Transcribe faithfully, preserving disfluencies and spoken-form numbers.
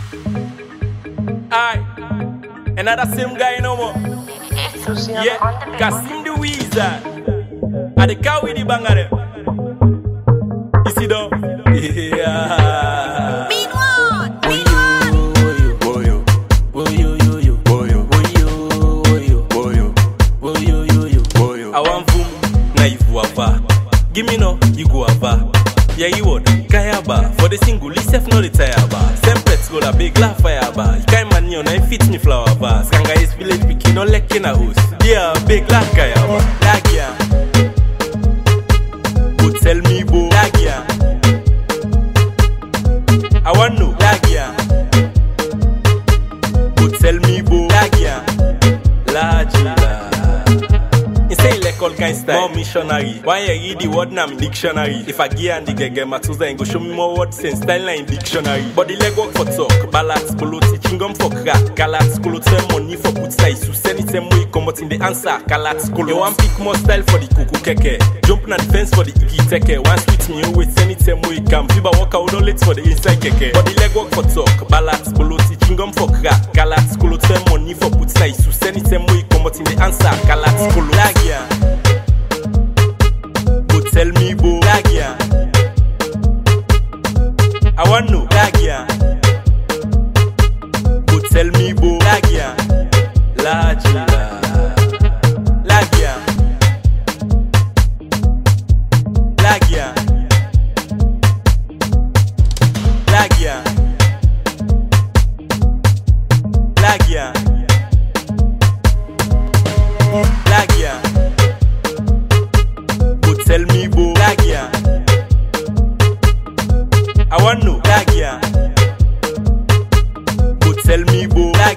Aye, another same guy no more. Yeah, Kasim the Wizard. At the car with the banger. You see though? Yeah. Mean one, mean one. I want boom, now you go ava. Give me no, you go ava. Yeah, you would. Kayaba for the single, Lisef no retire bar. Sempets go la big la fire bar. You can't man you nine fit me flower bar. Skanga is village piki no lek in a house. Yeah, big la kayaba. Lagia. Go tell me bo. Lagia. I want no. Lagia. Go tell me bo. Lagia. Lagia. Say l'école gangster, more missionary. Why you read the word now in dictionary? If I gear and the gege matuza and go show me more words in style in dictionary. But the leg work for talk, balance kolo teaching gum for crack, galats kolo turn money for good size. You send it same way, come out in the answer, galats kolo. You want pick more style for the kuku keke, jump na the fence for the iki teke. One sweet me always send it same way, come fiba walk out no late for the inside keke. But the leg work for talk, balance kolo teaching gum for crack, galats kolo turn money for good size. You send it same way, come out in the answer, galats kolo. Lagia. Go tell me bo. Lagia. I want no. Lagia. Go tell me bo. Lagia. Lagia. Lagia. Lagia. Lagia. Lagia. Lagia. Go tell me bo. Lagia. I want no. Lagia. Go tell me bo. Lagia.